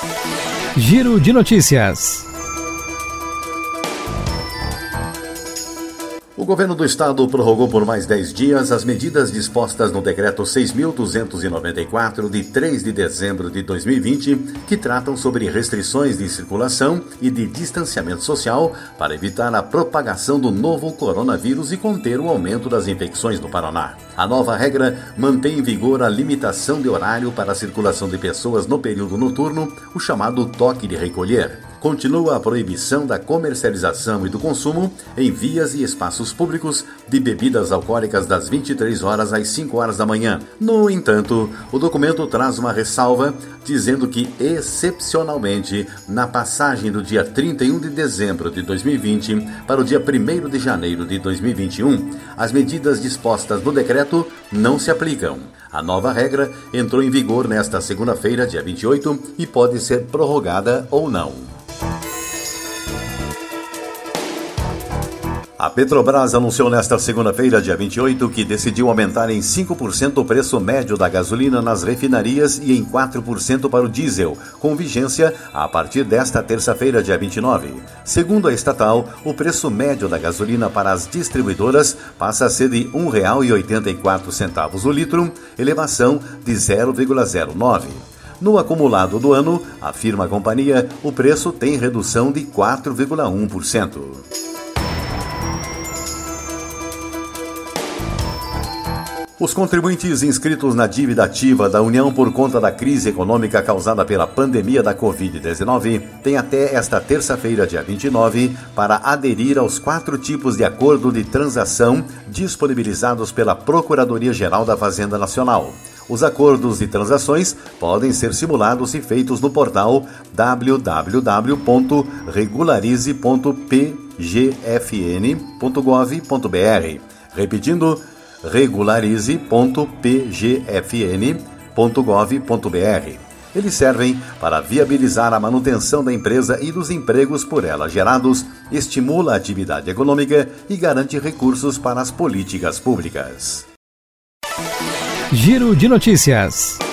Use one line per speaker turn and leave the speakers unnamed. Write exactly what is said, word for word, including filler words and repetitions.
Giro de notícias.
O governo do estado prorrogou por mais dez dias as medidas dispostas no decreto seis mil duzentos e noventa e quatro, de três de dezembro de dois mil e vinte, que tratam sobre restrições de circulação e de distanciamento social para evitar a propagação do novo coronavírus e conter o aumento das infecções no Paraná. A nova regra mantém em vigor a limitação de horário para a circulação de pessoas no período noturno, o chamado toque de recolher. Continua a proibição da comercialização e do consumo em vias e espaços públicos de bebidas alcoólicas das vinte e três horas às cinco horas da manhã. No entanto, o documento traz uma ressalva dizendo que, excepcionalmente, na passagem do dia trinta e um de dezembro de dois mil e vinte para o dia primeiro de janeiro de dois mil e vinte e um, as medidas dispostas no decreto não se aplicam. A nova regra entrou em vigor nesta segunda-feira, dia vinte e oito, e pode ser prorrogada ou não. A Petrobras anunciou nesta segunda-feira, dia vinte e oito, que decidiu aumentar em cinco por cento o preço médio da gasolina nas refinarias e em quatro por cento para o diesel, com vigência a partir desta terça-feira, dia vinte e nove. Segundo a estatal, o preço médio da gasolina para as distribuidoras passa a ser de um real e oitenta e quatro centavos o litro, elevação de zero vírgula zero nove. No acumulado do ano, afirma a companhia, o preço tem redução de quatro vírgula um por cento. Os contribuintes inscritos na dívida ativa da União por conta da crise econômica causada pela pandemia da covid dezenove têm até esta terça-feira, dia vinte e nove, para aderir aos quatro tipos de acordo de transação disponibilizados pela Procuradoria-Geral da Fazenda Nacional. Os acordos de transações podem ser simulados e feitos no portal w w w ponto regularize ponto p g f n ponto gov ponto b r. Repetindo, regularize ponto p g f n ponto gov ponto b r. Eles servem para viabilizar a manutenção da empresa e dos empregos por ela gerados, estimula a atividade econômica e garante recursos para as políticas públicas.
Giro de notícias.